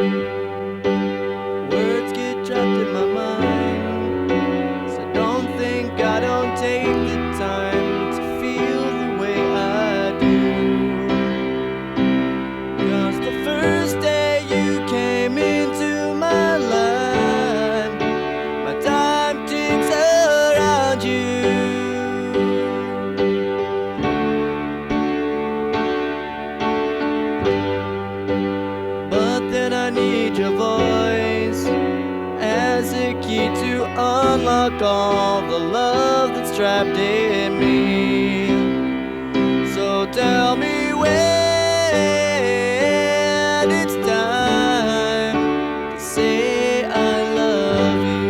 Words get trapped in my mind, so don't think I don't take the time to feel the way I do. 'Cause the first day you came into my life, my time ticks around you. But then I need your voice as a key to unlock all the love that's trapped in me. So tell me when it's time to say I love you.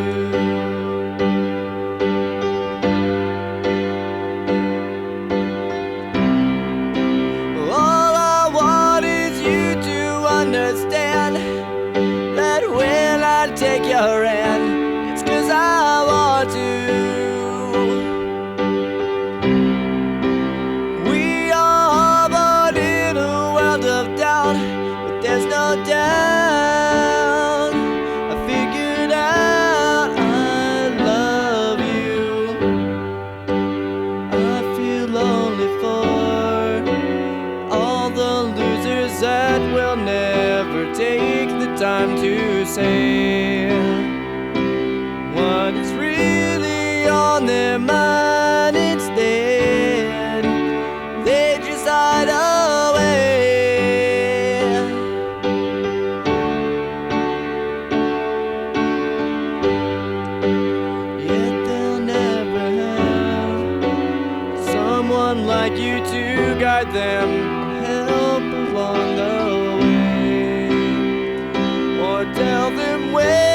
All I want is you to understand that when I take your hand, it's 'cause I want to. We are born in a world of doubt, but there's no doubt I figured out I love you. I feel lonely for all the losers that will never take the time to say what is really on their mind. Instead, they just hide away. Yet they'll never have someone like you to guide them, help along the way, or tell them where